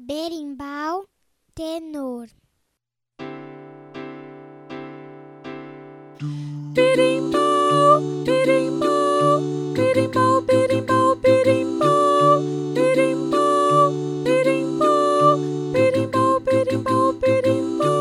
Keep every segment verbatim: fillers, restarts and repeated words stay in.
berimbau, tenor. Berimbau, berimbau, berimbau, berimbau, berimbau, berimbau, berimbau, berimbau, berimbau, berimbau.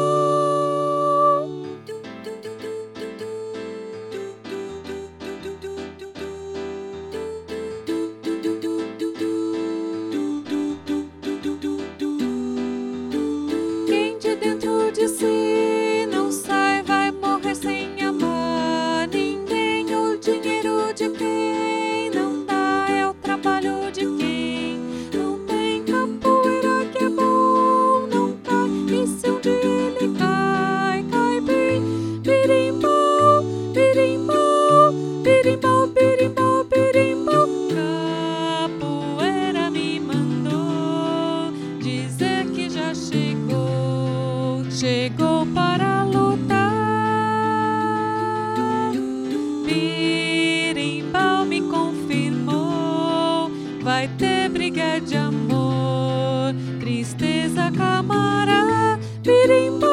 Quem de dentro de si não sai vai morrer sem amar ninguém. O dinheiro de quem não dá é o trabalho de quem não tem. Capoeira que é bom não cai, e se um dia ele cai, cai bem. Berimbau, berimbau, berimbau, berimbau, berimbau. Capoeira me mandou dizer que já chegou, chegou para lutar. Berimbau me confirmou, vai ter briga de amor, tristeza, camara. Berimbau.